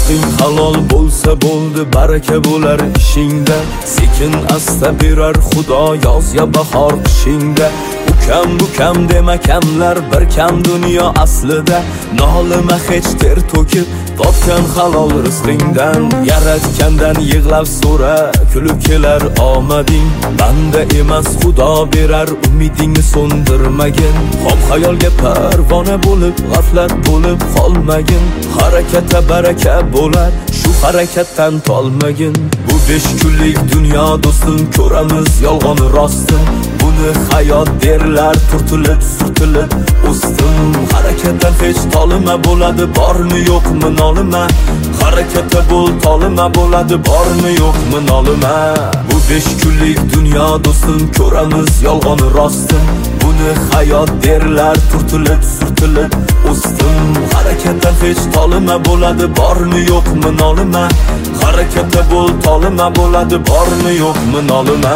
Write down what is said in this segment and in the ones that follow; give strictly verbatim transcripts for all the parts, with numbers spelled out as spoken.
rizqing halol bo'lsa bo'ldi, baraka bo'lar ishingda. Sekin asta berar Xudo yoz ya bahor qishingda. Ukam bukam dema kamlar, bir kam dunyo aslida. Nolima hech ter to'kib topgan halol rizqingdan. Yaratgandan yig'lab so'ra, kulib kelar omading. Banda emas Xudo berar, umidingni so'ndirmagin. Xom xayolga parvona bo'lib, g'aflat bo'lib qolmagin. Harakatda baraka bo'lar, shu harakatdan tolmagin. Bu besh kunlik dunyo do'stim, ko'ramiz yolg'on rostni. Buni hayot derlar, turtilib surtilib o'stim. Harakatdan hech tolima bo'ladi, bormi yo'qmi nolima. Harakatda bo'l, tolima bo'ladi, bormi yo'qmi nolima. Bu besh kunlik dunyo do'stim, ko'ramiz yolg'on rostni. Buni hayot derlar, turtilib surtilib o'stim. Harakatdan hech tolima bo'ladi, bormi yo'qmi nolima. Harakatda bo'l, tolima bo'ladi, bormi yo'qmi nolima.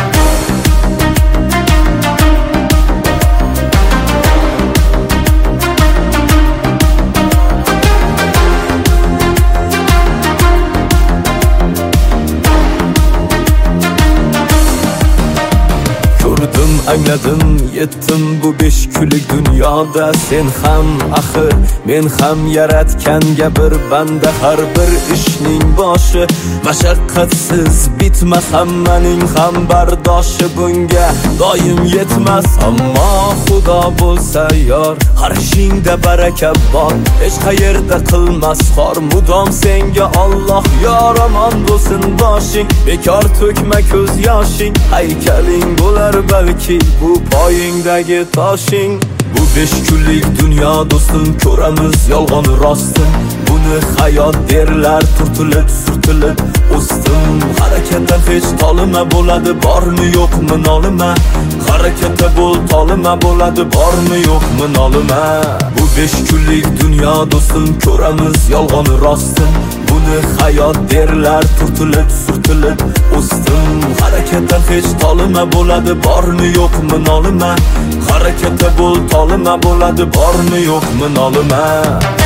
Angladim, yettim bu besh kunlik dunyoda. Sen ham axir, men ham yaratganga bir banda. Har bir ishning boshi mashaqqatsiz bitmas, hammaning ham bardoshi bunga doim yetmas. Ammo Xudo bo'lsa yor, har ishingda baraka bor. Hech qayerda qilmas xor, mudom senga Alloh yor. Omon bo'lsin boshing, bekor to'kma ko'z yoshing. Haykaling bo'lar balki bu poyingdagi toshing. Bu besh kunlik dunyo do'stim, ko'ramiz yolg'on rostni. Buni hayot derlar, turtilib surtilib o'stim. Harakatdan hech tolima bo'ladi, bormi yo'qmi nolima. Harakatda bo'l, tolima bo'ladi, bormi yo'qmi nolima. Bu besh kunlik dunyo do'stim, ko'ramiz yolg'on rostni. Buni hayot derlar, turtilib surtilib o'stim. Harakatdan hech tolima bo'ladi, bormi yo'qmi nolima. Harakatda bo'l, tolima bo'ladi, bormi yo'qmi nolima.